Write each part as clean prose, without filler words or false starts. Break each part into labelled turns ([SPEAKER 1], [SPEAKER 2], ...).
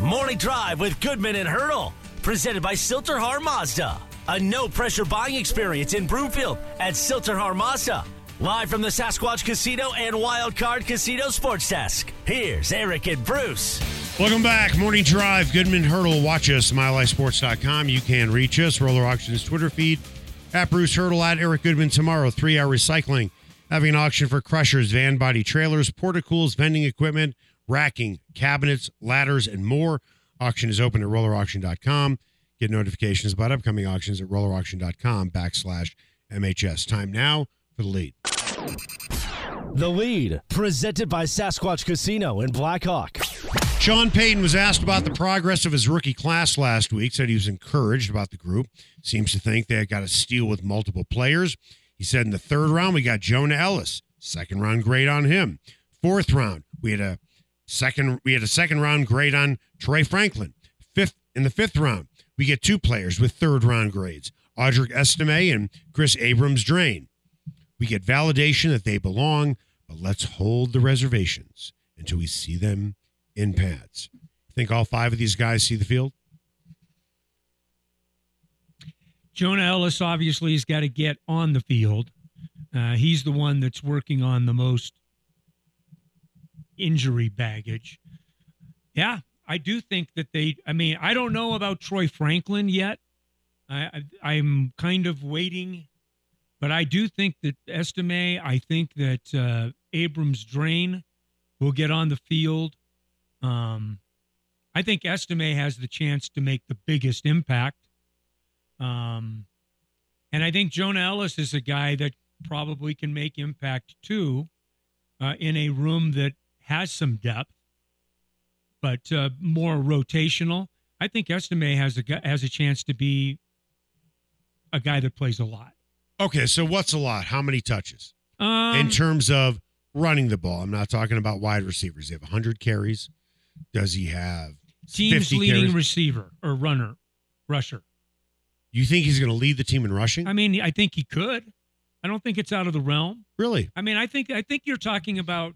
[SPEAKER 1] Morning Drive with Goodman and Hurdle. Presented by Silterhar Mazda. A no-pressure buying experience in Broomfield at Silterhar Mazda. Live from the Sasquatch Casino and Wild Card Casino Sports Desk. Here's Eric and Bruce.
[SPEAKER 2] Welcome back. Morning Drive, Goodman, Hurdle. Watch us, MileHighSports.com. You can reach us. Roller Auctions Twitter feed. At Bruce Hurdle, at Eric Goodman tomorrow. 3-Hour Recycling. Having an auction for crushers, van body trailers, portacools, vending equipment, racking, cabinets, ladders, and more. Auction is open at rollerauction.com. Get notifications about upcoming auctions at rollerauction.com/MHS. Time now for the lead.
[SPEAKER 1] The lead, presented by Sasquatch Casino in Blackhawk.
[SPEAKER 2] Sean Payton was asked about the progress of his rookie class last week, said he was encouraged about the group. Seems to think they got a steal with multiple players. He said in the third round, we got Jonah Ellis. Second round grade on him. Fourth round, we had a second round grade on Troy Franklin. In the fifth round, we get two players with third round grades, Audric Estime and Chris Abrams-Drain. We get validation that they belong, but let's hold the reservations until we see them in pads. Think all five of these guys see the field?
[SPEAKER 3] Jonah Ellis obviously has got to get on the field. He's the one that's working on the most injury baggage. Yeah, I do think that I don't know about Troy Franklin yet. I'm kind of waiting, but I do think that Estime, I think that Abrams-Drain will get on the field. I think Estime has the chance to make the biggest impact. And I think Jonah Ellis is a guy that probably can make impact too, in a room that has some depth, but more rotational. I think Estime has a chance to be a guy that plays a lot.
[SPEAKER 2] Okay, so what's a lot? How many touches? In terms of running the ball, I'm not talking about wide receivers. They have 100 carries. Does he have
[SPEAKER 3] team's
[SPEAKER 2] 50
[SPEAKER 3] leading
[SPEAKER 2] carries?
[SPEAKER 3] receiver or rusher?
[SPEAKER 2] You think he's going to lead the team in rushing?
[SPEAKER 3] I mean, I think he could. I don't think it's out of the realm.
[SPEAKER 2] Really?
[SPEAKER 3] I mean, I think you're talking about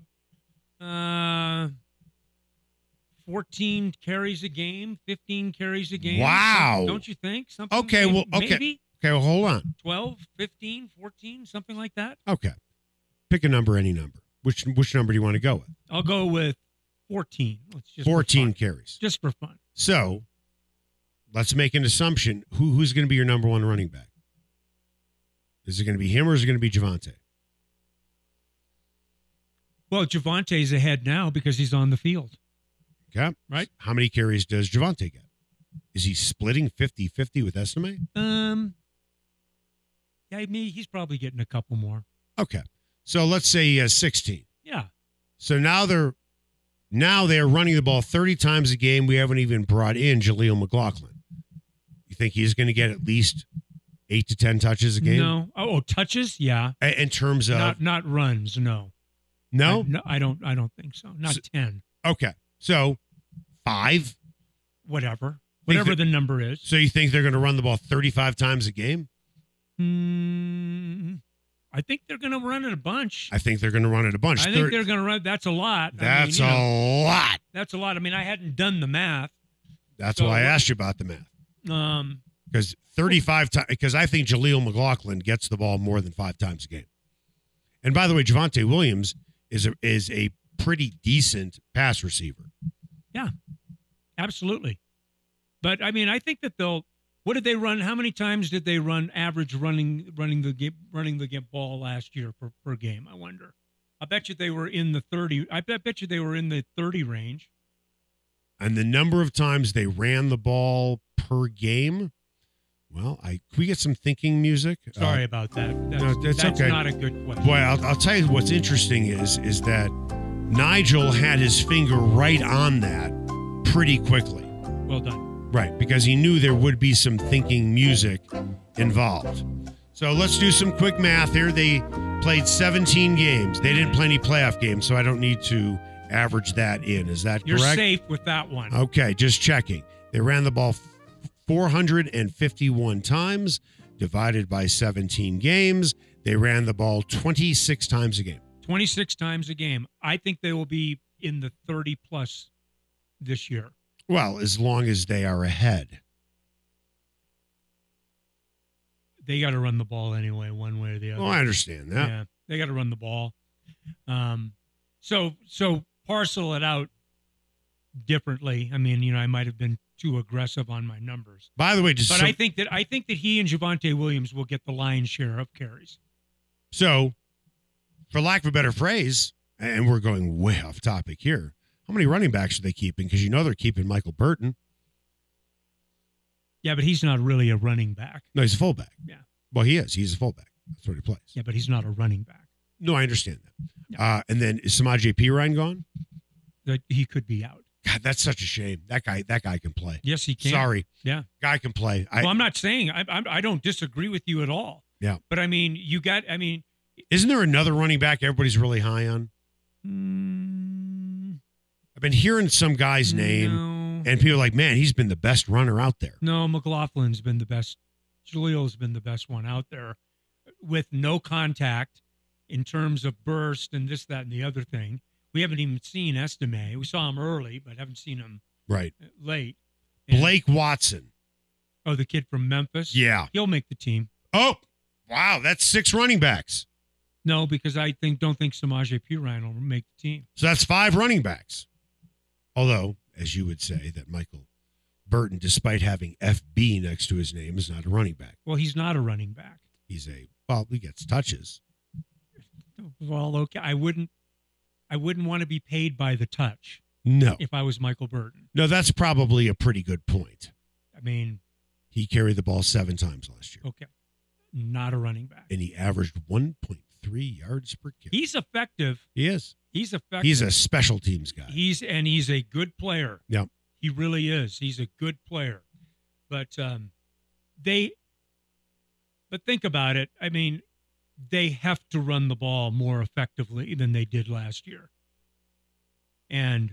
[SPEAKER 3] 14 carries a game, 15 carries a game.
[SPEAKER 2] Wow.
[SPEAKER 3] Don't you think? Something
[SPEAKER 2] Okay,
[SPEAKER 3] maybe,
[SPEAKER 2] well, okay.
[SPEAKER 3] Maybe
[SPEAKER 2] Okay, well, hold on.
[SPEAKER 3] 12, 15, 14, something like that.
[SPEAKER 2] Okay. Pick a number, any number. Which number do you want to go with?
[SPEAKER 3] I'll go with 14. Let's just
[SPEAKER 2] 14 carries.
[SPEAKER 3] Just for fun.
[SPEAKER 2] So, let's make an assumption. Who's going to be your number one running back? Is it going to be him or is it going to be Javonte?
[SPEAKER 3] Well, Javante's ahead now because he's on the field.
[SPEAKER 2] Okay.
[SPEAKER 3] Right.
[SPEAKER 2] How many carries does Javonte get? Is he splitting 50-50 with Estime?
[SPEAKER 3] Yeah, he's probably getting a couple more.
[SPEAKER 2] Okay. So let's say he has 16.
[SPEAKER 3] Yeah.
[SPEAKER 2] So now they're running the ball 30 times a game. We haven't even brought in Jaleel McLaughlin. You think he's going to get at least 8 to 10 touches a game?
[SPEAKER 3] No. Oh, touches? Yeah.
[SPEAKER 2] In terms of
[SPEAKER 3] not runs, no.
[SPEAKER 2] No?
[SPEAKER 3] No, I don't think so. Not 10.
[SPEAKER 2] Okay. So 5?
[SPEAKER 3] Whatever the number is.
[SPEAKER 2] So you think they're going to run the ball 35 times a game?
[SPEAKER 3] I think they're going to run it a bunch.
[SPEAKER 2] I think they're going to run it a bunch.
[SPEAKER 3] I think they're going to run. That's a lot.
[SPEAKER 2] That's a lot.
[SPEAKER 3] That's a lot. I mean, I hadn't done the math.
[SPEAKER 2] That's why I asked you about the math. Because 35 times. Because I think Jaleel McLaughlin gets the ball more than 5 times a game. And by the way, Javonte Williams is a pretty decent pass receiver.
[SPEAKER 3] Yeah, absolutely. But I mean, I think that what did they run? How many times did they run average running the ball last year per game? I wonder. I bet you they were in the 30. I bet you they were in the 30 range.
[SPEAKER 2] And the number of times they ran the ball per game. Well, can we get some thinking music?
[SPEAKER 3] Sorry about that. That's
[SPEAKER 2] okay.
[SPEAKER 3] Not a good question.
[SPEAKER 2] Boy, I'll tell you what's interesting is that Nigel had his finger right on that pretty quickly.
[SPEAKER 3] Well done.
[SPEAKER 2] Right, because he knew there would be some thinking music involved. So let's do some quick math here. They played 17 games. They didn't play any playoff games, so I don't need to average that in. Is that correct?
[SPEAKER 3] You're safe with that one.
[SPEAKER 2] Okay, just checking. They ran the ball 451 times, divided by 17 games. They ran the ball 26 times a game.
[SPEAKER 3] 26 times a game. I think they will be in the 30-plus this year.
[SPEAKER 2] Well, as long as they are ahead.
[SPEAKER 3] They got to run the ball anyway, one way or the other.
[SPEAKER 2] Well, I understand that.
[SPEAKER 3] Yeah, they got to run the ball. So parcel it out differently. I mean, I might have been too aggressive on my numbers,
[SPEAKER 2] By the way,
[SPEAKER 3] I think that he and Javonte Williams will get the lion's share of carries.
[SPEAKER 2] So, for lack of a better phrase, and we're going way off topic here, how many running backs are they keeping? Because they're keeping Michael Burton.
[SPEAKER 3] Yeah, but he's not really a running back.
[SPEAKER 2] No, he's a fullback.
[SPEAKER 3] Yeah.
[SPEAKER 2] Well, he is. He's a fullback. That's what he plays.
[SPEAKER 3] Yeah, but he's not a running back.
[SPEAKER 2] No, I understand that.
[SPEAKER 3] Yeah.
[SPEAKER 2] And then is Samaje Perine gone?
[SPEAKER 3] That he could be out.
[SPEAKER 2] God, that's such a shame. That guy can play.
[SPEAKER 3] Yes, he can.
[SPEAKER 2] Sorry.
[SPEAKER 3] Yeah.
[SPEAKER 2] Guy can play.
[SPEAKER 3] Well, I'm not saying I don't disagree with you at all.
[SPEAKER 2] Yeah.
[SPEAKER 3] But I mean,
[SPEAKER 2] isn't there another running back everybody's really high on? I've been hearing some guy's name, and people are like, man, he's been the best runner out there.
[SPEAKER 3] No, McLaughlin's been the best. Julio's been the best one out there with no contact in terms of burst and this, that, and the other thing. We haven't even seen Estime. We saw him early, but haven't seen him
[SPEAKER 2] right
[SPEAKER 3] late. And,
[SPEAKER 2] Blake Watson.
[SPEAKER 3] Oh, the kid from Memphis?
[SPEAKER 2] Yeah.
[SPEAKER 3] He'll make the team.
[SPEAKER 2] Oh, wow. That's 6 running backs.
[SPEAKER 3] No, because I don't think Samaje Perine will make the team.
[SPEAKER 2] So that's 5 running backs. Although, as you would say, that Michael Burton, despite having FB next to his name, is not a running back.
[SPEAKER 3] Well, he's not a running back.
[SPEAKER 2] He gets touches.
[SPEAKER 3] Well, okay. I wouldn't want to be paid by the touch.
[SPEAKER 2] No.
[SPEAKER 3] If I was Michael Burton.
[SPEAKER 2] No, that's probably a pretty good point.
[SPEAKER 3] I mean,
[SPEAKER 2] he carried the ball 7 times last year.
[SPEAKER 3] Okay. Not a running back.
[SPEAKER 2] And he averaged 1.3 yards per carry.
[SPEAKER 3] He's effective.
[SPEAKER 2] He is.
[SPEAKER 3] He's effective.
[SPEAKER 2] He's a special teams guy.
[SPEAKER 3] He's a good player.
[SPEAKER 2] Yep.
[SPEAKER 3] He really is. He's a good player. But think about it. I mean, they have to run the ball more effectively than they did last year. And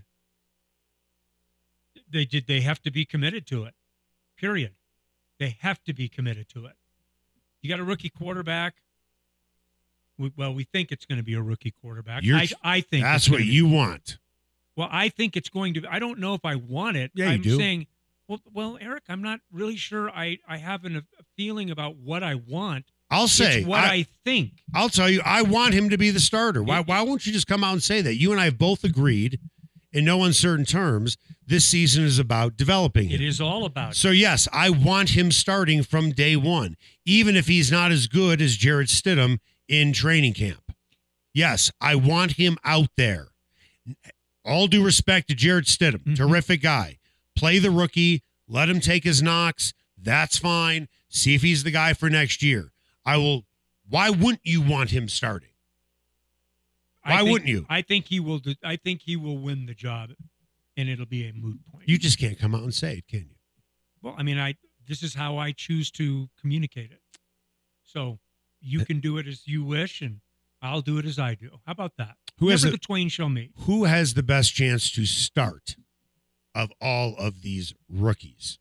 [SPEAKER 3] they have to be committed to it. Period. They have to be committed to it. You got a rookie quarterback. We think it's going to be a rookie quarterback. I think
[SPEAKER 2] that's what you want.
[SPEAKER 3] Well, I think it's going to. I don't know if I want it.
[SPEAKER 2] Yeah,
[SPEAKER 3] I'm
[SPEAKER 2] you do.
[SPEAKER 3] saying, well, Eric, I'm not really sure. I have a feeling about what I want.
[SPEAKER 2] I'll say
[SPEAKER 3] it's what I think.
[SPEAKER 2] I'll tell you, I want him to be the starter. Why won't you just come out and say that? You and I have both agreed, in no uncertain terms, this season is about developing him.
[SPEAKER 3] It is all about.
[SPEAKER 2] So yes, I want him starting from day one, even if he's not as good as Jarrett Stidham in training camp. Yes, I want him out there. All due respect to Jarrett Stidham, terrific guy. Play the rookie, let him take his knocks. That's fine. See if he's the guy for next year. I will. Why wouldn't you want him starting? Why wouldn't you?
[SPEAKER 3] I think he will. I think he will win the job, and it'll be a moot point.
[SPEAKER 2] You just can't come out and say it, can you?
[SPEAKER 3] Well, I mean, this is how I choose to communicate it. So you can do it as you wish, and I'll do it as I do. How about that? Never the twain shall meet.
[SPEAKER 2] Who has the best chance to start of all of these rookies?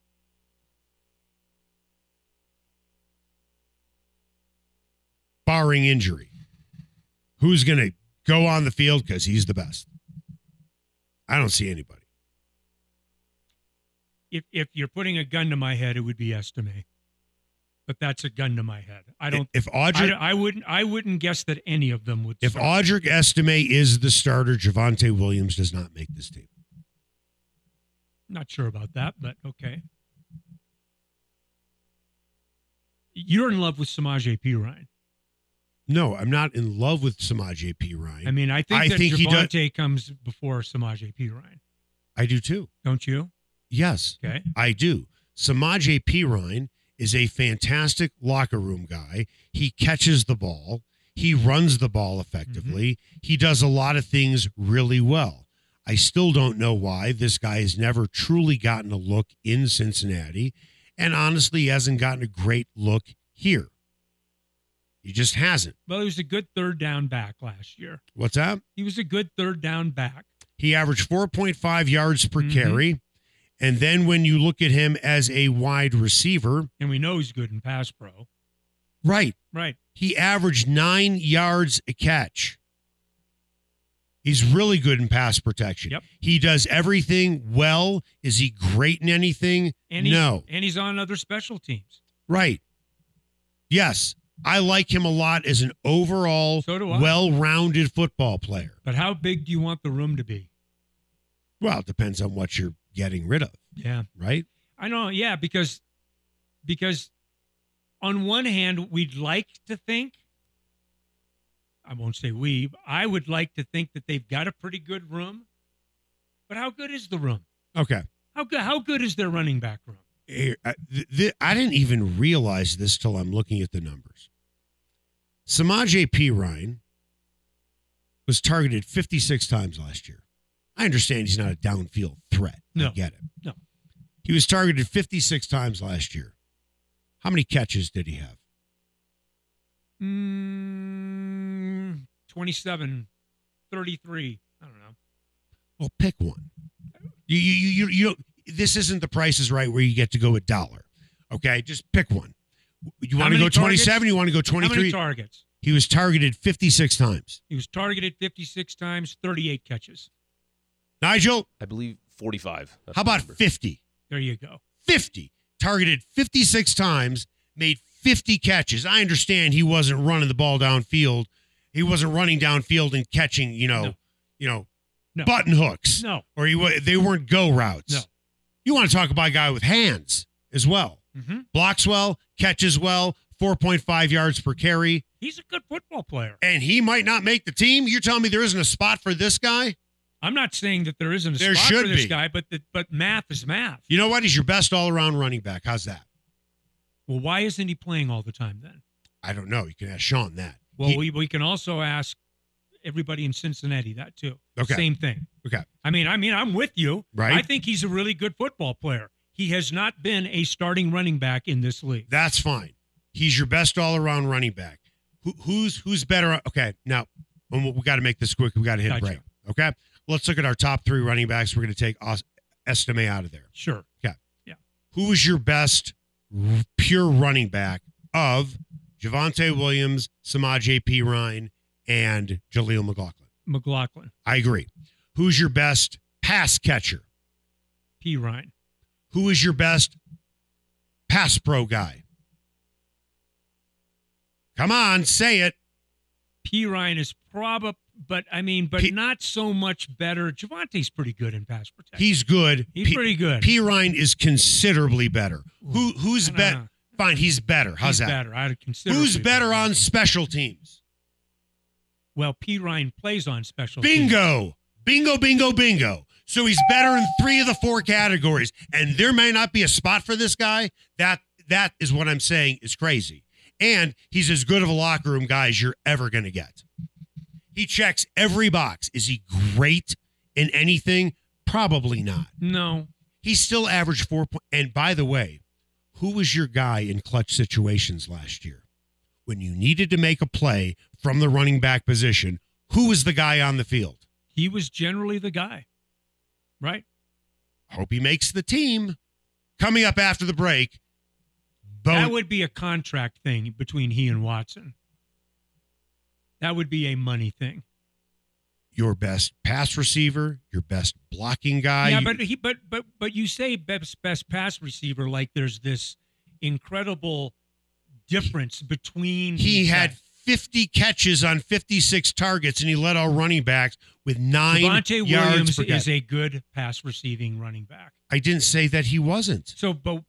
[SPEAKER 2] Barring injury. Who's going to go on the field because he's the best? I don't see anybody.
[SPEAKER 3] If you're putting a gun to my head, it would be Estime. But that's a gun to my head. I wouldn't guess that any of them would.
[SPEAKER 2] If Audric Estime is the starter, Javonte Williams does not make this team.
[SPEAKER 3] Not sure about that, but okay. You're in love with Samaje Perine.
[SPEAKER 2] No, I'm not in love with Samaje Perine.
[SPEAKER 3] I mean, I think Javonte comes before Samaje Perine.
[SPEAKER 2] I do too.
[SPEAKER 3] Don't you?
[SPEAKER 2] Yes.
[SPEAKER 3] Okay.
[SPEAKER 2] I do. Samaje Perine is a fantastic locker room guy. He catches the ball. He runs the ball effectively. He does a lot of things really well. I still don't know why this guy has never truly gotten a look in Cincinnati, and honestly, he hasn't gotten a great look here. He just hasn't.
[SPEAKER 3] Well, he was a good third down back last year.
[SPEAKER 2] What's that?
[SPEAKER 3] He was a good third down back.
[SPEAKER 2] He averaged 4.5 yards per carry. And then when you look at him as a wide receiver.
[SPEAKER 3] And we know he's good in pass pro.
[SPEAKER 2] Right.
[SPEAKER 3] Right.
[SPEAKER 2] He averaged 9 yards a catch. He's really good in pass protection.
[SPEAKER 3] Yep.
[SPEAKER 2] He does everything well. Is he great in anything? No.
[SPEAKER 3] And he's on other special teams.
[SPEAKER 2] Right. Yes. I like him a lot as an overall
[SPEAKER 3] So do I.
[SPEAKER 2] well-rounded football player.
[SPEAKER 3] But how big do you want the room to be?
[SPEAKER 2] Well, it depends on what you're getting rid of,
[SPEAKER 3] Yeah.
[SPEAKER 2] right?
[SPEAKER 3] I know, yeah, because on one hand, we'd like to think, I won't say we, I would like to think that they've got a pretty good room. But how good is the room?
[SPEAKER 2] Okay.
[SPEAKER 3] How good is their running back room?
[SPEAKER 2] Here, I didn't even realize this till I'm looking at the numbers. Samaje Perine was targeted 56 times last year. I understand he's not a downfield threat.
[SPEAKER 3] No.
[SPEAKER 2] I get it.
[SPEAKER 3] No.
[SPEAKER 2] He was targeted 56 times last year. How many catches did he have?
[SPEAKER 3] 27, 33. I don't know.
[SPEAKER 2] Well, pick one. You don't, this isn't the Price is Right where you get to go $1. Okay, just pick one. You want to go 27? You want to go 23?
[SPEAKER 3] How many targets?
[SPEAKER 2] He was targeted 56 times.
[SPEAKER 3] He was targeted 56 times, 38 catches.
[SPEAKER 2] Nigel?
[SPEAKER 4] I believe 45. That's
[SPEAKER 2] How
[SPEAKER 4] the
[SPEAKER 2] about
[SPEAKER 4] number.
[SPEAKER 2] 50?
[SPEAKER 3] There you go.
[SPEAKER 2] 50. Targeted 56 times, made 50 catches. I understand he wasn't running the ball downfield. He wasn't running downfield and catching,
[SPEAKER 3] No.
[SPEAKER 2] button hooks.
[SPEAKER 3] No.
[SPEAKER 2] Or they weren't go routes.
[SPEAKER 3] No.
[SPEAKER 2] You want to talk about a guy with hands as well.
[SPEAKER 3] Mm-hmm.
[SPEAKER 2] Blocks well, catches well, 4.5 yards per carry.
[SPEAKER 3] He's a good football player.
[SPEAKER 2] And he might not make the team? You're telling me there isn't a spot for this guy?
[SPEAKER 3] I'm not saying that there isn't a
[SPEAKER 2] There
[SPEAKER 3] spot
[SPEAKER 2] should
[SPEAKER 3] for this
[SPEAKER 2] be.
[SPEAKER 3] guy, but math is math.
[SPEAKER 2] You know what? He's your best all-around running back. How's that?
[SPEAKER 3] Well, why isn't he playing all the time then?
[SPEAKER 2] I don't know. You can ask Sean that.
[SPEAKER 3] Well, we can also ask everybody in Cincinnati that too.
[SPEAKER 2] Okay.
[SPEAKER 3] Same thing.
[SPEAKER 2] Okay.
[SPEAKER 3] I mean, I'm with you.
[SPEAKER 2] Right.
[SPEAKER 3] I think he's a really good football player. He has not been a starting running back in this league.
[SPEAKER 2] That's fine. He's your best all-around running back. Who's better? Okay, now we got to make this quick. We got to hit a
[SPEAKER 3] Gotcha.
[SPEAKER 2] break. Okay, let's look at our top 3 running backs. We're going to take Estime out of there.
[SPEAKER 3] Sure.
[SPEAKER 2] Okay.
[SPEAKER 3] Yeah.
[SPEAKER 2] Who is your best pure running back of Javonte Williams, Samaje Perine, and Jaleel
[SPEAKER 3] McLaughlin.
[SPEAKER 2] I agree. Who's your best pass catcher?
[SPEAKER 3] Perine.
[SPEAKER 2] Who is your best pass pro guy? Come on, say it.
[SPEAKER 3] Perine is probably, but not so much better. Javonte's pretty good in pass protection.
[SPEAKER 2] He's good.
[SPEAKER 3] He's pretty good.
[SPEAKER 2] Perine is considerably better. Who's
[SPEAKER 3] I don't
[SPEAKER 2] better?
[SPEAKER 3] know.
[SPEAKER 2] Fine, he's better. How's
[SPEAKER 3] He's
[SPEAKER 2] that?
[SPEAKER 3] better. I'd consider.
[SPEAKER 2] Who's better on special teams?
[SPEAKER 3] Well, Perine plays on special teams.
[SPEAKER 2] Bingo. Bingo, bingo, bingo. So he's better in 3 of the 4 categories. And there may not be a spot for this guy. That is what I'm saying is crazy. And he's as good of a locker room guy as you're ever going to get. He checks every box. Is he great in anything? Probably not.
[SPEAKER 3] No.
[SPEAKER 2] He still averaged 4 points. And by the way, who was your guy in clutch situations last year? When you needed to make a play from the running back position, who was the guy on the field?
[SPEAKER 3] He was generally the guy. Right?
[SPEAKER 2] Hope he makes the team. Coming up after the break.
[SPEAKER 3] That would be a contract thing between he and Watson. That would be a money thing.
[SPEAKER 2] Your best pass receiver, your best blocking guy.
[SPEAKER 3] Yeah, but you say best pass receiver like there's this incredible difference between.
[SPEAKER 2] He had 50 catches on 56 targets, and he led our running backs with 9
[SPEAKER 3] Javonte
[SPEAKER 2] yards
[SPEAKER 3] Williams
[SPEAKER 2] per catch.
[SPEAKER 3] is a good pass receiving running back.
[SPEAKER 2] I didn't say that he wasn't.
[SPEAKER 3] So, but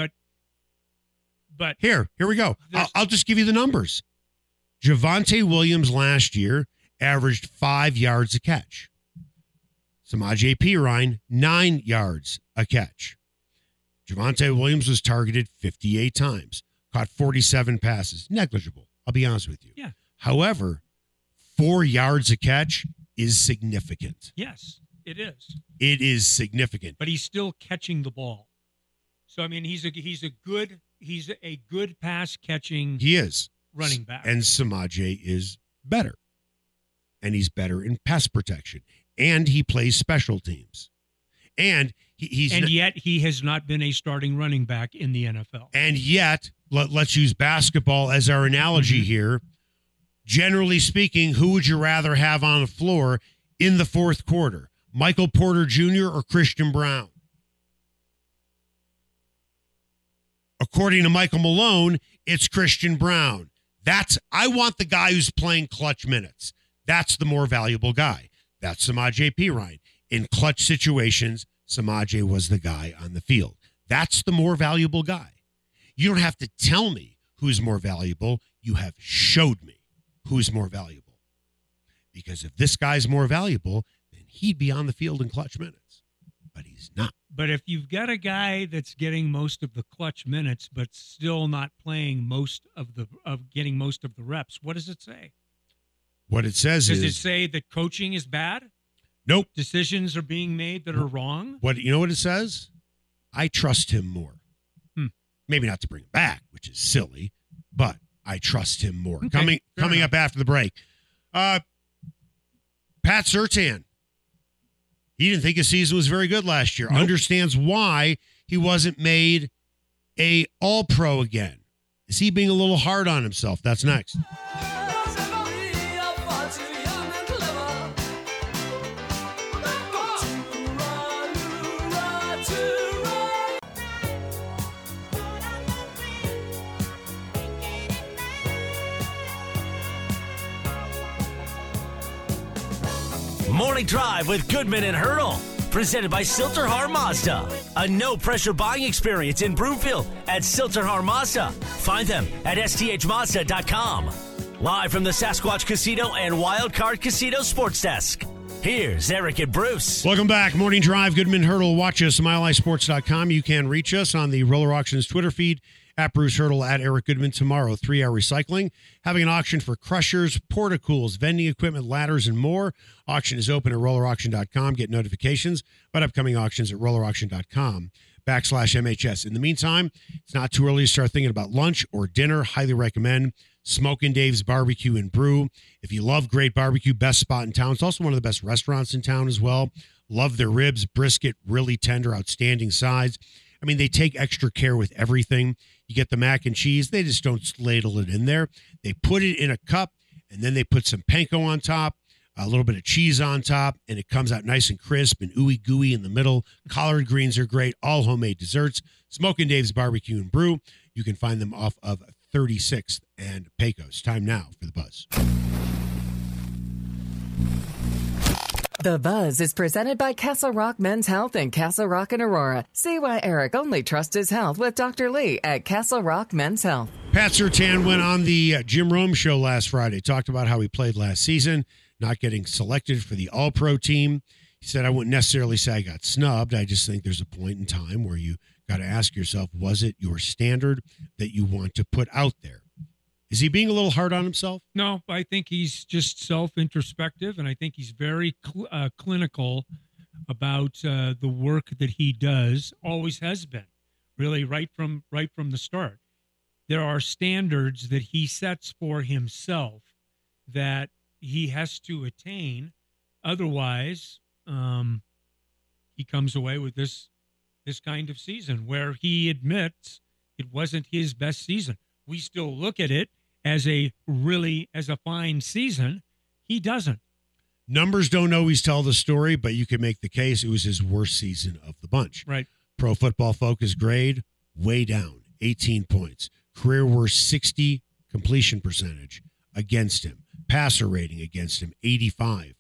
[SPEAKER 2] Here we go. I'll just give you the numbers. Javonte Williams last year averaged 5 yards a catch. Samaje Perine, 9 yards a catch. Javonte Williams was targeted 58 times, caught 47 passes. Negligible, I'll be honest with you.
[SPEAKER 3] Yeah.
[SPEAKER 2] However, 4 yards a catch is significant.
[SPEAKER 3] yes, it is.
[SPEAKER 2] It is significant.
[SPEAKER 3] But he's still catching the ball. So I mean, he's a good pass catching
[SPEAKER 2] He is.
[SPEAKER 3] running back.
[SPEAKER 2] And Samaje is better. And he's better in pass protection. And he plays special teams. And
[SPEAKER 3] yet he has not been a starting running back in the NFL.
[SPEAKER 2] And yet, let's use basketball as our analogy here. Generally speaking, who would you rather have on the floor in the fourth quarter? Michael Porter Jr. or Christian Brown? According to Michael Malone, it's Christian Brown. I want the guy who's playing clutch minutes. That's the more valuable guy. That's Samaje Perine. In clutch situations, Samaje was the guy on the field. That's the more valuable guy. You don't have to tell me who's more valuable. You have showed me who's more valuable. Because if this guy's more valuable, then he'd be on the field in clutch minutes. But he's not.
[SPEAKER 3] But if you've got a guy that's getting most of the clutch minutes, but still not playing getting most of the reps, what does it say?
[SPEAKER 2] What it says
[SPEAKER 3] Does it say that coaching is bad?
[SPEAKER 2] Nope.
[SPEAKER 3] Decisions are being made that are wrong?
[SPEAKER 2] You know what it says? I trust him more. Maybe not to bring him back, which is silly, but I trust him more.
[SPEAKER 3] Okay,
[SPEAKER 2] coming up after the break. Pat Surtain. He didn't think his season was very good last year.
[SPEAKER 3] Nope.
[SPEAKER 2] Understands why he wasn't made a All-Pro again. Is he being a little hard on himself? That's next.
[SPEAKER 1] Morning Drive with Goodman and Hurdle. Presented by Silterhar Mazda. A no-pressure buying experience in Broomfield at Silterhar Mazda. Find them at sthmazda.com. Live from the Sasquatch Casino and Wild Card Casino Sports Desk. Here's Eric and Bruce.
[SPEAKER 2] Welcome back. Morning Drive, Goodman Hurdle. Watch us at MileHighSports.com. You can reach us on the Roller Auctions Twitter feed, at Bruce Hurdle, at Eric Goodman. Tomorrow, 3-hour recycling. Having an auction for crushers, portacools, vending equipment, ladders, and more. Auction is open at rollerauction.com. Get notifications about upcoming auctions at rollerauction.com/MHS. In the meantime, it's not too early to start thinking about lunch or dinner. Highly recommend Smokin' Dave's Barbecue and Brew. If you love great barbecue, best spot in town. It's also one of the best restaurants in town as well. Love their ribs, brisket, really tender, outstanding sides. I mean, they take extra care with everything. You get the mac and cheese. They just don't ladle it in there. They put it in a cup, and then they put some panko on top, a little bit of cheese on top, and it comes out nice and crisp and ooey gooey in the middle. Collard greens are great. All homemade desserts. Smokin' Dave's Barbecue and Brew. You can find them off of 36th and Pecos. Time now for The Buzz.
[SPEAKER 5] The Buzz is presented by Castle Rock Men's Health and Castle Rock and Aurora. See why Eric only trusts his health with Dr. Lee at Castle Rock Men's Health.
[SPEAKER 2] Pat Surtain went on the Jim Rome show last Friday, talked about how he played last season, not getting selected for the All-Pro team. He said, I wouldn't necessarily say I got snubbed. I just think there's a point in time where you got to ask yourself, was it your standard that you want to put out there? Is he being a little hard on himself?
[SPEAKER 3] No, I think he's just self-introspective, and I think he's very clinical about the work that he does. Always has been, really, right from the start. There are standards that he sets for himself that he has to attain. Otherwise, he comes away with this kind of season where he admits it wasn't his best season. We still look at it as a fine season. He doesn't.
[SPEAKER 2] Numbers don't always tell the story, but you can make the case it was his worst season of the bunch.
[SPEAKER 3] Right.
[SPEAKER 2] Pro Football Focus grade, way down, 18 points. Career worst 60 completion percentage against him. Passer rating against him, 85%.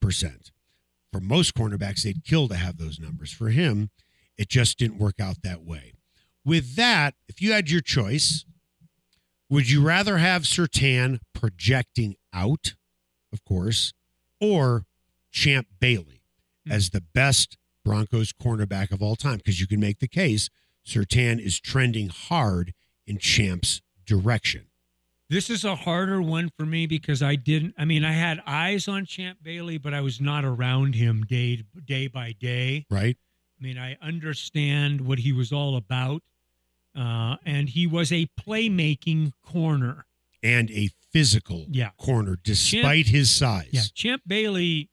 [SPEAKER 2] For most cornerbacks, they'd kill to have those numbers. For him, it just didn't work out that way. With that, if you had your choice, would you rather have Surtain projecting out, of course, or Champ Bailey as the best Broncos cornerback of all time? Because you can make the case Surtain is trending hard in Champ's direction.
[SPEAKER 3] This is a harder one for me because I had eyes on Champ Bailey, but I was not around him day by day.
[SPEAKER 2] Right.
[SPEAKER 3] I mean, I understand what he was all about. And he was a playmaking corner.
[SPEAKER 2] And a physical corner, despite his size.
[SPEAKER 3] Yeah, Champ Bailey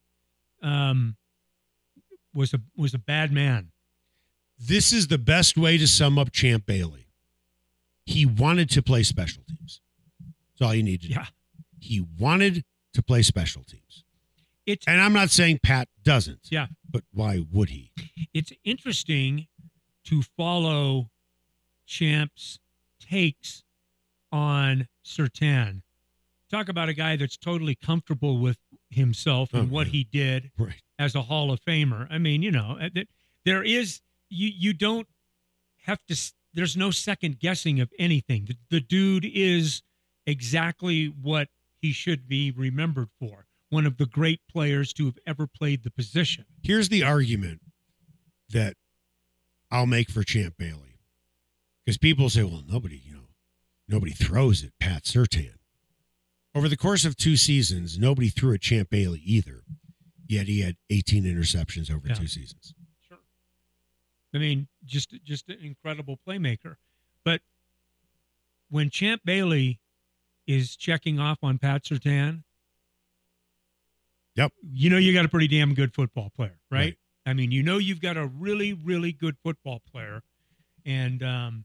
[SPEAKER 3] was a bad man.
[SPEAKER 2] This is the best way to sum up Champ Bailey. He wanted to play special teams. That's all you need to do. He wanted to play special teams. And I'm not saying Pat doesn't.
[SPEAKER 3] Yeah.
[SPEAKER 2] But why would he?
[SPEAKER 3] It's interesting to follow Champ's takes on Surtain. Talk about a guy that's totally comfortable with himself and what he did as a Hall of Famer. I mean, there is, you don't have to, there's no second guessing of anything. The dude is exactly what he should be remembered for. One of the great players to have ever played the position.
[SPEAKER 2] Here's the argument that I'll make for Champ Bailey. Because people say, well, nobody throws at Pat Surtain. Over the course of 2 seasons, nobody threw at Champ Bailey either. Yet he had 18 interceptions over 2 seasons.
[SPEAKER 3] Sure. I mean, just an incredible playmaker. But when Champ Bailey is checking off on Pat Surtain,
[SPEAKER 2] yep,
[SPEAKER 3] you got a pretty damn good football player, right? I mean, you've got a really, really good football player. And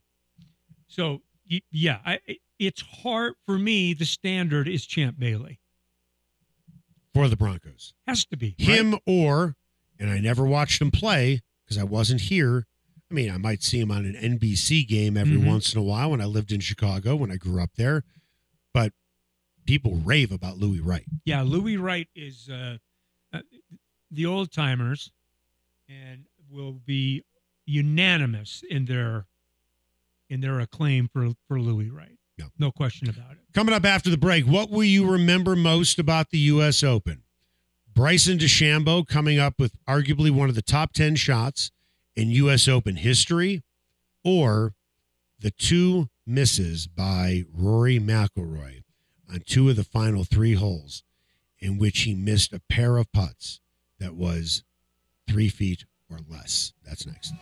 [SPEAKER 3] it's hard for me. The standard is Champ Bailey.
[SPEAKER 2] For the Broncos.
[SPEAKER 3] Has to be.
[SPEAKER 2] Him or, and I never watched him play because I wasn't here. I mean, I might see him on an NBC game every once in a while when I lived in Chicago, when I grew up there. But people rave about Louis Wright. Yeah,
[SPEAKER 3] Louis Wright is the old timers and will be unanimous in their acclaim for Louis Wright. No question about it.
[SPEAKER 2] Coming up after the break, what will you remember most about the U.S. Open? Bryson DeChambeau coming up with arguably one of the top 10 shots in U.S. Open history, or the 2 misses by Rory McIlroy on 2 of the final 3 holes in which he missed a pair of putts that was 3 feet or less. That's next.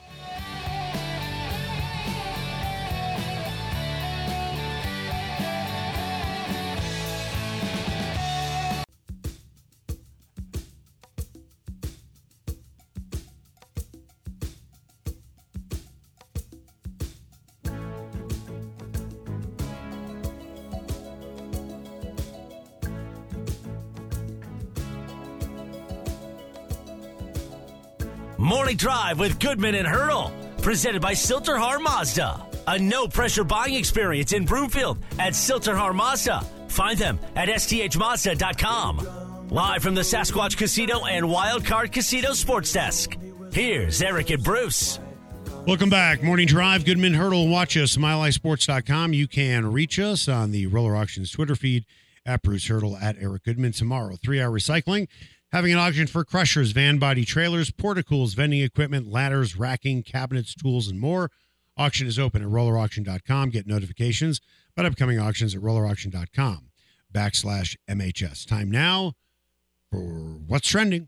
[SPEAKER 1] Morning Drive with Goodman and Hurdle, presented by Silterhar Mazda. A no-pressure buying experience in Broomfield at Silterhar Mazda. Find them at sthmazda.com. Live from the Sasquatch Casino and Wildcard Casino Sports Desk, here's Eric and Bruce.
[SPEAKER 2] Welcome back. Morning Drive, Goodman, Hurdle. Watch us, MileHighSports.com. You can reach us on the Roller Auctions Twitter feed at Bruce Hurdle, at Eric Goodman. Tomorrow, 3-Hour Recycling. Having an auction for crushers, van body trailers, portacools, vending equipment, ladders, racking, cabinets, tools, and more. Auction is open at rollerauction.com. Get notifications about upcoming auctions at rollerauction.com/MHS. Time now for What's Trending.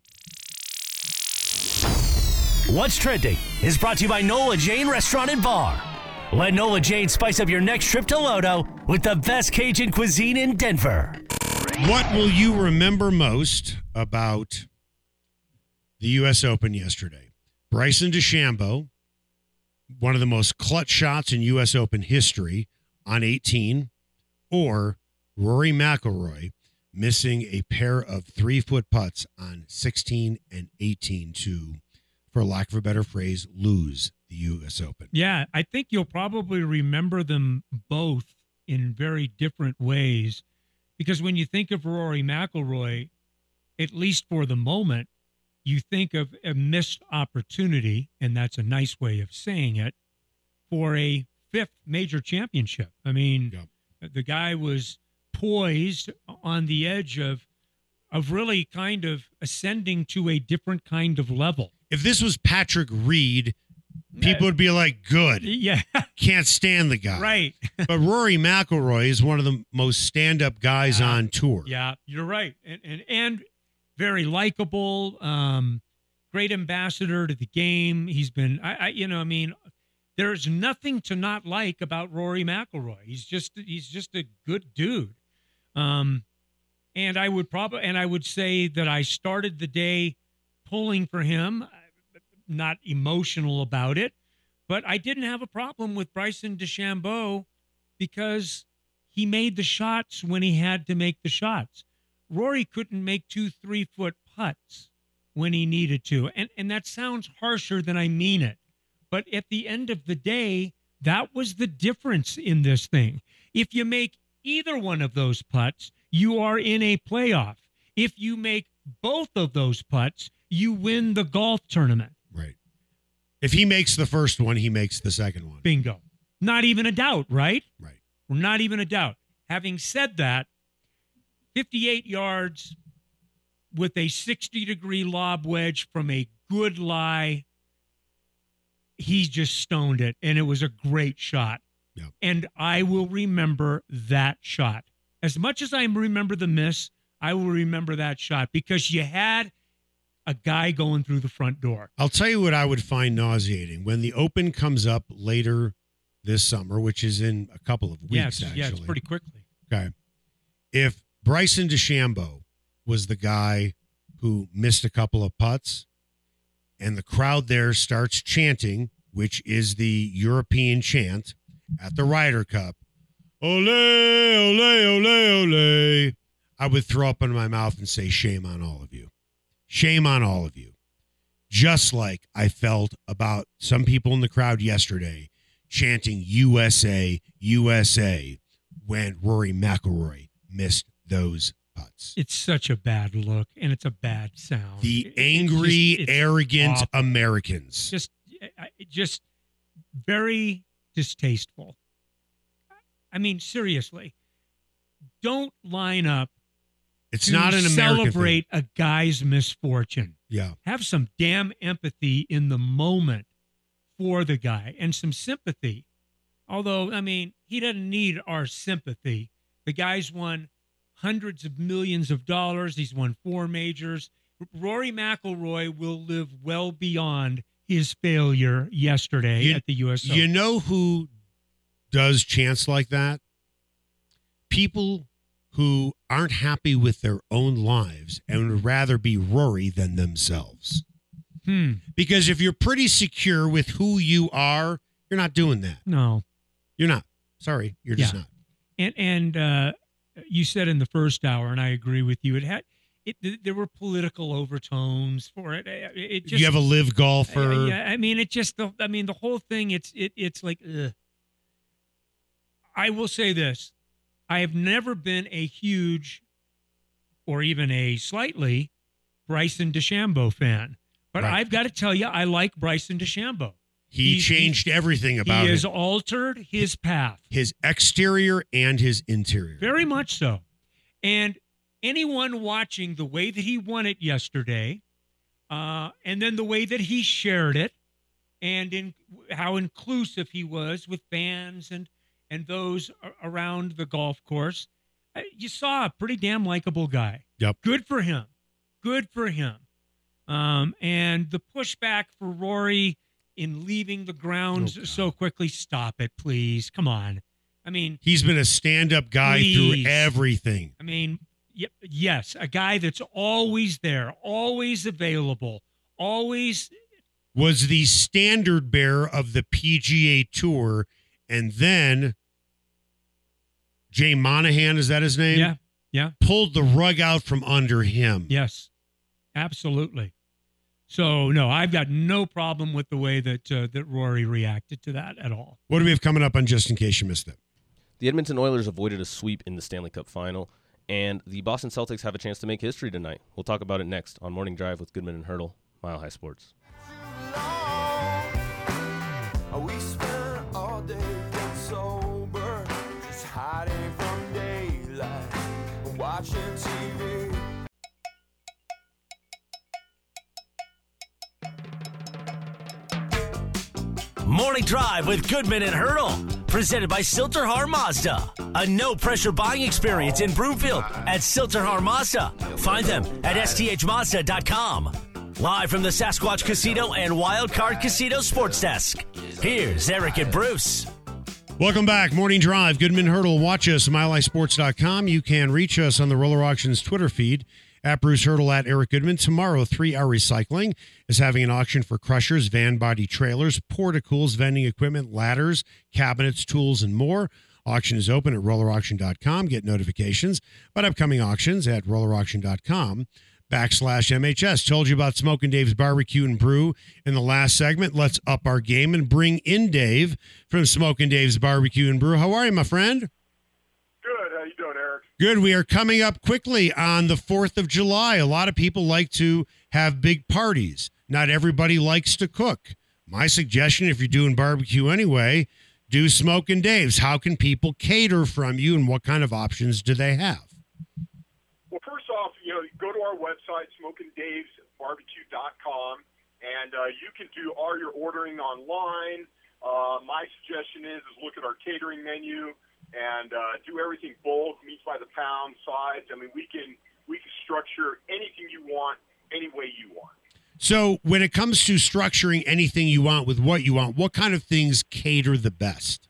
[SPEAKER 1] What's Trending is brought to you by Nola Jane Restaurant and Bar. Let Nola Jane spice up your next trip to Lodo with the best Cajun cuisine in Denver.
[SPEAKER 2] What will you remember most about the U.S. Open yesterday? Bryson DeChambeau, one of the most clutch shots in U.S. Open history on 18, or Rory McIlroy missing a pair of 3-foot putts on 16 and 18 to, for lack of a better phrase, lose the U.S. Open.
[SPEAKER 3] Yeah, I think you'll probably remember them both in very different ways. Because when you think of Rory McIlroy, at least for the moment, you think of a missed opportunity, and that's a nice way of saying it, for a 5th major championship. I mean, the guy was poised on the edge of really kind of ascending to a different kind of level.
[SPEAKER 2] If this was Patrick Reed, people would be like, good.
[SPEAKER 3] Yeah.
[SPEAKER 2] Can't stand the guy.
[SPEAKER 3] Right.
[SPEAKER 2] But Rory McIlroy is one of the most stand-up guys on tour.
[SPEAKER 3] Yeah, you're right. And very likable, great ambassador to the game. He's been, there's nothing to not like about Rory McIlroy. He's just a good dude. And I would say that I started the day pulling for him, not emotional about it, but I didn't have a problem with Bryson DeChambeau because he made the shots when he had to make the shots. Rory couldn't make 2 3-foot putts when he needed to. And that sounds harsher than I mean it. But at the end of the day, that was the difference in this thing. If you make either one of those putts, you are in a playoff. If you make both of those putts, you win the golf tournament.
[SPEAKER 2] Right. If he makes the first one, he makes the second one.
[SPEAKER 3] Bingo. Not even a doubt, right?
[SPEAKER 2] Right.
[SPEAKER 3] Not even a doubt. Having said that, 58 yards with a 60-degree lob wedge from a good lie, he just stoned it, and it was a great shot.
[SPEAKER 2] Yep.
[SPEAKER 3] And I will remember that shot. As much as I remember the miss, I will remember that shot because you had a guy going through the front door.
[SPEAKER 2] I'll tell you what I would find nauseating. When the Open comes up later this summer, which is in a couple of weeks, actually.
[SPEAKER 3] Yeah, it's pretty quickly.
[SPEAKER 2] Okay. If Bryson DeChambeau was the guy who missed a couple of putts and the crowd there starts chanting, which is the European chant at the Ryder Cup, ole, ole, ole, ole, I would throw up in my mouth and say, shame on all of you. Shame on all of you. Just like I felt about some people in the crowd yesterday chanting USA, USA when Rory McIlroy missed those putts.
[SPEAKER 3] It's such a bad look, and it's a bad sound.
[SPEAKER 2] The angry,
[SPEAKER 3] it's
[SPEAKER 2] arrogant
[SPEAKER 3] awful.
[SPEAKER 2] Americans.
[SPEAKER 3] Just very distasteful. I mean, seriously, don't line up
[SPEAKER 2] It's
[SPEAKER 3] to
[SPEAKER 2] not an American
[SPEAKER 3] celebrate a guy's misfortune.
[SPEAKER 2] Yeah.
[SPEAKER 3] Have some damn empathy in the moment for the guy and some sympathy. Although, I mean, he doesn't need our sympathy. The guy's won hundreds of millions of dollars. He's won 4 majors. Rory McIlroy will live well beyond his failure yesterday at the U.S. Open.
[SPEAKER 2] You know who does chants like that? People who aren't happy with their own lives and would rather be Rory than themselves. Because if you're pretty secure with who you are, you're not doing that.
[SPEAKER 3] No.
[SPEAKER 2] You're not. Sorry, you're just not.
[SPEAKER 3] And you said in the first hour, and I agree with you, there were political overtones for it. It just,
[SPEAKER 2] you have a live golfer.
[SPEAKER 3] Yeah, I mean, the whole thing. It's like, ugh. I will say this: I have never been a huge, or even a slightly, Bryson DeChambeau fan. But
[SPEAKER 2] Right.
[SPEAKER 3] I've got to tell you, I like Bryson DeChambeau.
[SPEAKER 2] He changed everything about
[SPEAKER 3] He has
[SPEAKER 2] him.
[SPEAKER 3] altered his path.
[SPEAKER 2] His exterior and his interior.
[SPEAKER 3] Very much so. And anyone watching the way that he won it yesterday, and then the way that he shared it, and in how inclusive he was with fans and those around the golf course, you saw a pretty damn likable guy.
[SPEAKER 2] Yep.
[SPEAKER 3] Good for him. Good for him. And the pushback for Rory in leaving the grounds so quickly, stop it, please. Come on. I mean,
[SPEAKER 2] he's been a stand-up guy
[SPEAKER 3] please.
[SPEAKER 2] through everything.
[SPEAKER 3] I mean, yes, a guy that's always there, always available, always
[SPEAKER 2] was the standard bearer of the PGA Tour, and then Jay Monahan, is that his name?
[SPEAKER 3] Yeah.
[SPEAKER 2] Pulled the rug out from under him.
[SPEAKER 3] Yes, absolutely. So, no, I've got no problem with the way that Rory reacted to that at all.
[SPEAKER 2] What do we have coming up on just in case you missed it?
[SPEAKER 4] The Edmonton Oilers avoided a sweep in the Stanley Cup Final, and the Boston Celtics have a chance to make history tonight. We'll talk about it next on Morning Drive with Goodman and Hurdle, Mile High Sports.
[SPEAKER 6] We spent all day getting sober, just hiding from daylight, watching TV.
[SPEAKER 1] Morning Drive with Goodman and Hurdle, presented by Silterhar Mazda. A no-pressure buying experience in Broomfield at Silterhar Mazda. Find them at sthmazda.com. Live from the Sasquatch Casino and Wild Card Casino Sports Desk. Here's Eric and Bruce.
[SPEAKER 2] Welcome back. Morning Drive. Goodman Hurdle. Watch us at milehighsports.com. You can reach us on the Roller Auctions Twitter feed at Bruce Hurdle, at Eric Goodman. Tomorrow, 3R Recycling is having an auction for crushers, van body trailers, portacools, vending equipment, ladders, cabinets, tools, and more. Auction is open at rollerauction.com. Get notifications about upcoming auctions at rollerauction.com. /MHS. Told you about Smokin' Dave's Barbecue and Brew in the last segment. Let's up our game and bring in Dave from Smokin' Dave's Barbecue and Brew. How are you, my friend?
[SPEAKER 7] Good. How you doing, Eric?
[SPEAKER 2] Good. We are coming up quickly on the 4th of July. A lot of people like to have big parties. Not everybody likes to cook. My suggestion, if you're doing barbecue anyway, do Smokin' Dave's. How can people cater from you, and what kind of options do they have?
[SPEAKER 7] Well, first off, go to our website, smokingdavesbarbecue.com, and you can do all your ordering online. My suggestion is look at our catering menu and do everything bulk, meats by the pound, sides. I mean, we can structure anything you want, any way you want.
[SPEAKER 2] So when it comes to structuring anything you want with what you want, what kind of things cater the best?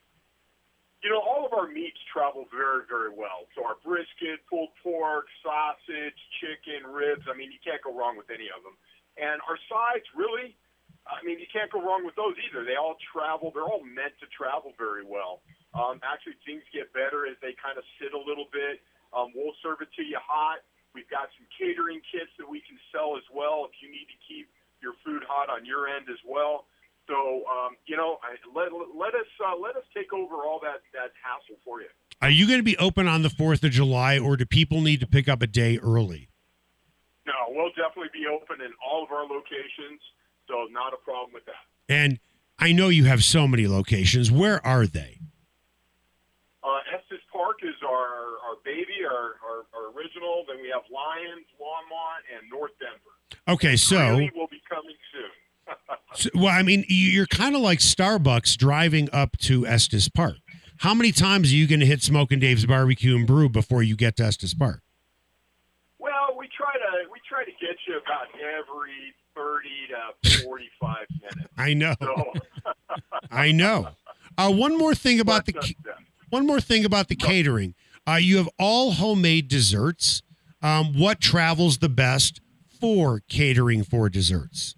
[SPEAKER 7] All of our meats travel very, very well. So our brisket, pulled pork, sausage, chicken, ribs, I mean, you can't go wrong with any of them. And our sides, really, I mean, you can't go wrong with those either. They all travel. They're all meant to travel very well. Actually, things get better as they kind of sit a little bit. We'll serve it to you hot. We've got some catering kits that we can sell as well if you need to keep your food hot on your end as well. So, let us take over all that hassle for you.
[SPEAKER 2] Are you going to be open on the 4th of July, or do people need to pick up a day early?
[SPEAKER 7] No, we'll definitely be open in all of our locations, so not a problem with that.
[SPEAKER 2] And I know you have so many locations. Where are they?
[SPEAKER 7] Estes Park is our baby, our original. Then we have Lyons, Longmont, and North Denver.
[SPEAKER 2] Okay, so
[SPEAKER 7] Greeley will be coming soon.
[SPEAKER 2] well, I mean, you're kind of like Starbucks driving up to Estes Park. How many times are you going to hit Smokin' Dave's Barbecue and Brew before you get to Estes Park?
[SPEAKER 7] Well, we try to get you about every 30 to 45 minutes.
[SPEAKER 2] I know.
[SPEAKER 7] So,
[SPEAKER 2] I know. One more thing about the catering. You have all homemade desserts. What travels the best for catering for desserts?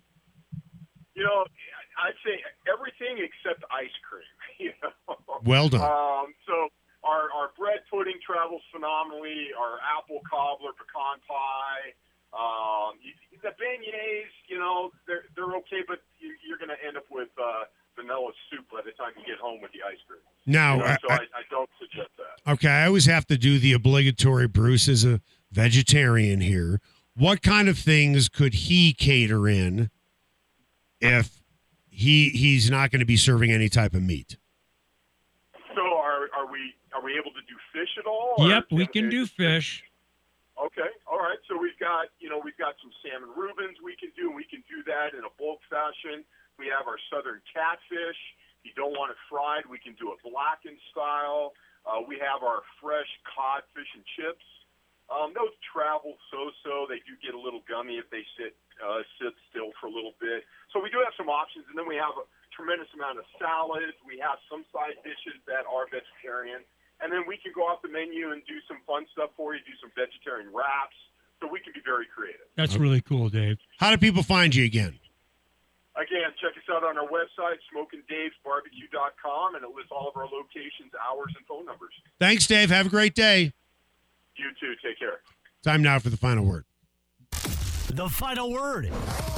[SPEAKER 7] I'd say everything except ice cream.
[SPEAKER 2] Well done.
[SPEAKER 7] So our bread pudding travels phenomenally. Our apple cobbler, pecan pie, the beignets. They're okay, but you're going to end up with vanilla soup by the time you get home with the ice cream.
[SPEAKER 2] Now,
[SPEAKER 7] I don't suggest that.
[SPEAKER 2] Okay, I always have to do the obligatory. Bruce is a vegetarian here. What kind of things could he cater in if he's not going to be serving any type of meat?
[SPEAKER 7] So are we able to do fish at all?
[SPEAKER 3] Yep, we can do fish.
[SPEAKER 7] Okay, all right. So we've got some salmon Reubens we can do, and we can do that in a bulk fashion. We have our southern catfish. If you don't want it fried, we can do it blackened style. We have our fresh cod, fish, and chips. Those travel so-so. They do get a little gummy if they sit still for a little bit. So we do have some options, and then we have a tremendous amount of salads. We have some side dishes that are vegetarian. And then we can go off the menu and do some fun stuff for you, do some vegetarian wraps. So we can be very creative.
[SPEAKER 3] That's really cool, Dave.
[SPEAKER 2] How do people find you again?
[SPEAKER 7] Again, check us out on our website, smokingdavesbarbecue.com, and it lists all of our locations, hours, and phone numbers.
[SPEAKER 2] Thanks, Dave. Have a great day.
[SPEAKER 7] You too. Take care.
[SPEAKER 2] Time now for the final word.
[SPEAKER 1] The final word.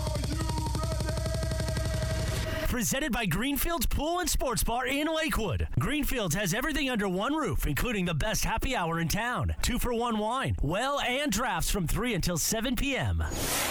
[SPEAKER 1] Presented by Greenfield's Pool and Sports Bar in Lakewood. Greenfield's has everything under one roof, including the best happy hour in town. 2-for-1 wine, well, and drafts from 3 until 7 p.m.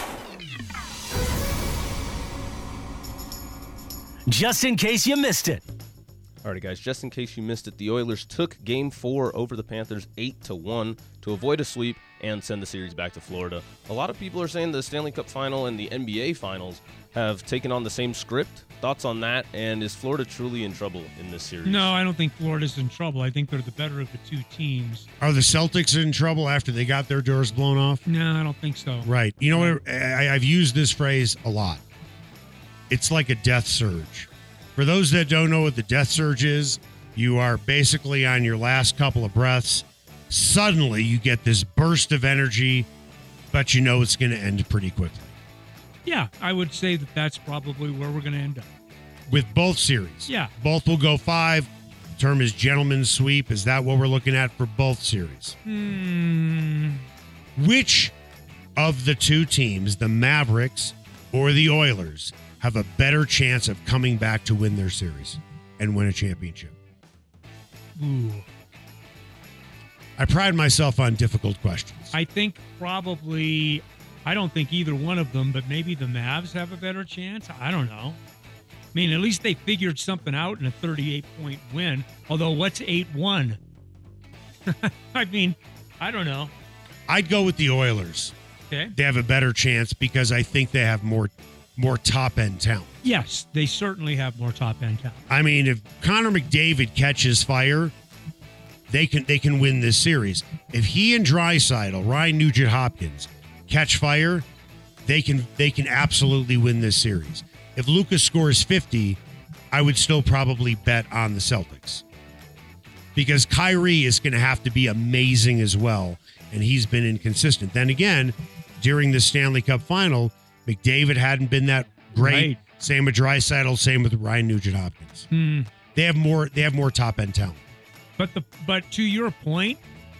[SPEAKER 1] Just in case you missed it.
[SPEAKER 4] All right, guys, just in case you missed it, the Oilers took Game 4 over the Panthers 8-1 to avoid a sweep and send the series back to Florida. A lot of people are saying the Stanley Cup Final and the NBA Finals have taken on the same script. Thoughts on that? And is Florida truly in trouble in this series?
[SPEAKER 3] No, I don't think Florida's in trouble. I think they're the better of the two teams.
[SPEAKER 2] Are the Celtics in trouble after they got their doors blown off?
[SPEAKER 3] No, I don't think so.
[SPEAKER 2] Right. You know what? I've used this phrase a lot. It's like a death surge. For those that don't know what the death surge is, you are basically on your last couple of breaths. Suddenly, you get this burst of energy, but you know it's going to end pretty quickly.
[SPEAKER 3] Yeah, I would say that that's probably where we're going to end up.
[SPEAKER 2] With both series.
[SPEAKER 3] Yeah.
[SPEAKER 2] Both will go 5. The term is gentleman's sweep. Is that what we're looking at for both series? Which of the two teams, the Mavericks or the Oilers, have a better chance of coming back to win their series and win a championship?
[SPEAKER 3] Ooh.
[SPEAKER 2] I pride myself on difficult questions.
[SPEAKER 3] I think probably, I don't think either one of them, but maybe the Mavs have a better chance. I don't know. I mean, at least they figured something out in a 38-point win. Although, what's 8-1? I mean, I don't know.
[SPEAKER 2] I'd go with the Oilers.
[SPEAKER 3] Okay.
[SPEAKER 2] They have a better chance because I think they have more top-end talent.
[SPEAKER 3] Yes, they certainly have more top-end talent.
[SPEAKER 2] I mean, if Connor McDavid catches fire, they can win this series. If he and Draisaitl, Ryan Nugent-Hopkins, catch fire, they can absolutely win this series. If Lucas scores 50, I would still probably bet on the Celtics. Because Kyrie is going to have to be amazing as well, and he's been inconsistent. Then again, during the Stanley Cup final, McDavid hadn't been that great.
[SPEAKER 3] Right.
[SPEAKER 2] Same with Draisaitl, same with Ryan Nugent-Hopkins. They have more top-end talent.
[SPEAKER 3] But to your point,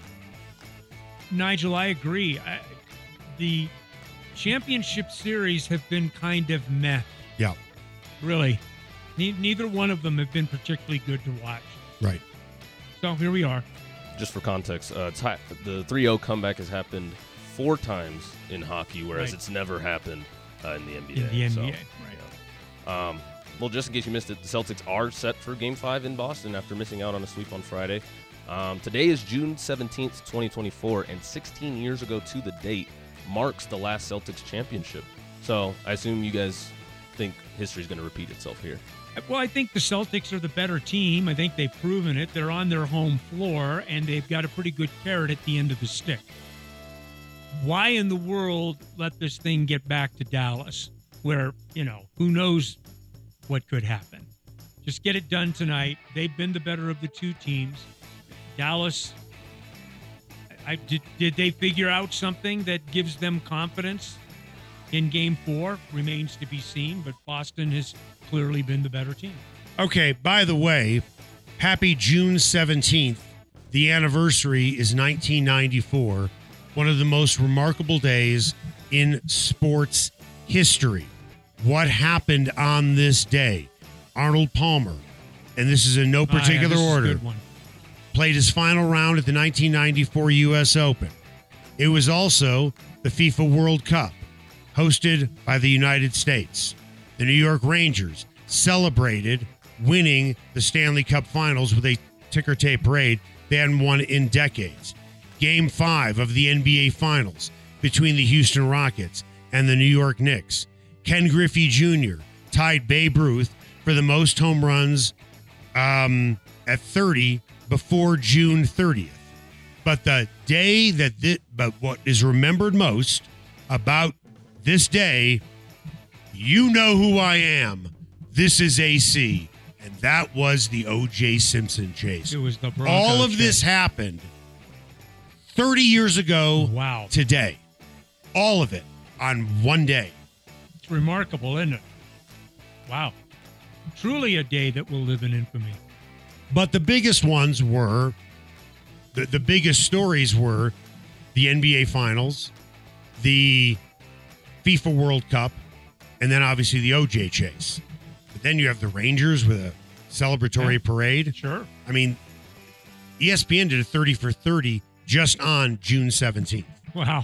[SPEAKER 3] Nigel, I agree. The championship series have been kind of meh.
[SPEAKER 2] Yeah.
[SPEAKER 3] Really. Neither one of them have been particularly good to watch.
[SPEAKER 2] Right.
[SPEAKER 3] So here we are.
[SPEAKER 4] Just for context, the 3-0 comeback has happened 4 times in hockey, whereas
[SPEAKER 3] Right.
[SPEAKER 4] it's never happened in the NBA.
[SPEAKER 3] In the NBA,
[SPEAKER 4] So,
[SPEAKER 3] right.
[SPEAKER 4] yeah. Well, just in case you missed it, the Celtics are set for Game 5 in Boston after missing out on a sweep on Friday. Today is June 17th, 2024, and 16 years ago to the date marks the last Celtics championship. So I assume you guys think history is going to repeat itself here.
[SPEAKER 3] Well, I think the Celtics are the better team. I think they've proven it. They're on their home floor, and they've got a pretty good carrot at the end of the stick. Why in the world let this thing get back to Dallas, where, who knows what could happen? Just get it done tonight. They've been the better of the two teams. Dallas, did they figure out something that gives them confidence in Game 4? Remains to be seen, but Boston has clearly been the better team.
[SPEAKER 2] Okay, by the way, happy June 17th. The anniversary is 1994, one of the most remarkable days in sports history. What happened on this day? Arnold Palmer, and this is in no particular
[SPEAKER 3] this is a
[SPEAKER 2] order,
[SPEAKER 3] good one.
[SPEAKER 2] played his final round at the 1994 U.S. Open. It was also the FIFA World Cup, hosted by the United States. The New York Rangers celebrated winning the Stanley Cup Finals with a ticker tape parade they hadn't won in decades. Game 5 of the NBA Finals between the Houston Rockets and the New York Knicks. Ken Griffey Jr. tied Babe Ruth for the most home runs at 30 before June 30th. But the day but what is remembered most about this day, you know who I am. This is AC. And that was the O.J. Simpson chase.
[SPEAKER 3] It was the Broncos
[SPEAKER 2] All of
[SPEAKER 3] chase.
[SPEAKER 2] this happened 30 years ago
[SPEAKER 3] Wow.
[SPEAKER 2] today. All of it on one day.
[SPEAKER 3] It's remarkable, isn't it? Wow. Truly a day that will live in infamy.
[SPEAKER 2] But the biggest ones were, the biggest stories were the NBA Finals, the FIFA World Cup, and then obviously the OJ chase. But then you have the Rangers with a celebratory parade.
[SPEAKER 3] Sure.
[SPEAKER 2] I mean, ESPN did a 30 for 30 just on June 17th.
[SPEAKER 3] Wow.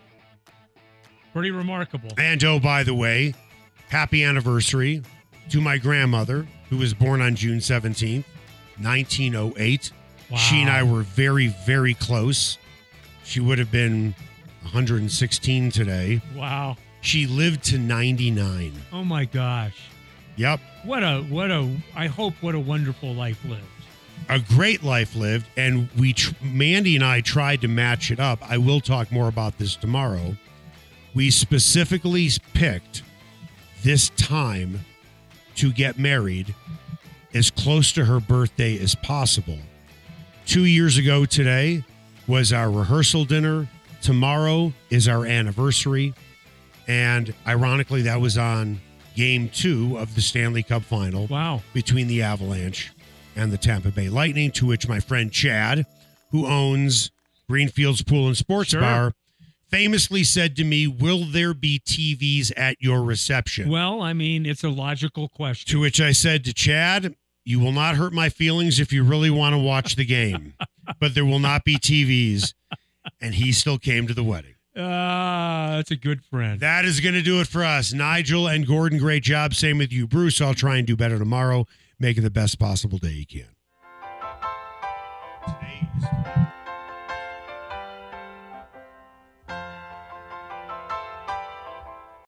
[SPEAKER 3] Pretty remarkable.
[SPEAKER 2] And oh, by the way, happy anniversary to my grandmother, who was born on June 17th, 1908.
[SPEAKER 3] Wow.
[SPEAKER 2] She and I were very, very close. She would have been 116 today.
[SPEAKER 3] Wow.
[SPEAKER 2] She lived to 99.
[SPEAKER 3] Oh my gosh.
[SPEAKER 2] Yep.
[SPEAKER 3] What a wonderful life lived.
[SPEAKER 2] A great life lived. And Mandy and I tried to match it up. I will talk more about this tomorrow. We specifically picked this time to get married as close to her birthday as possible. 2 years ago today was our rehearsal dinner. Tomorrow is our anniversary. And ironically, that was on Game 2 of the Stanley Cup Final.
[SPEAKER 3] Wow.
[SPEAKER 2] Between the Avalanche and the Tampa Bay Lightning, to which my friend Chad, who owns Greenfields Pool and Sports
[SPEAKER 3] Sure.
[SPEAKER 2] Bar, famously said to me, "Will there be TVs at your reception?"
[SPEAKER 3] Well, I mean, it's a logical question.
[SPEAKER 2] To which I said to Chad, "You will not hurt my feelings if you really want to watch the game, but there will not be TVs." And he still came to the wedding.
[SPEAKER 3] That's a good friend.
[SPEAKER 2] That is going to do it for us. Nigel and Gordon, great job. Same with you, Bruce. I'll try and do better tomorrow. Make it the best possible day you can. Today is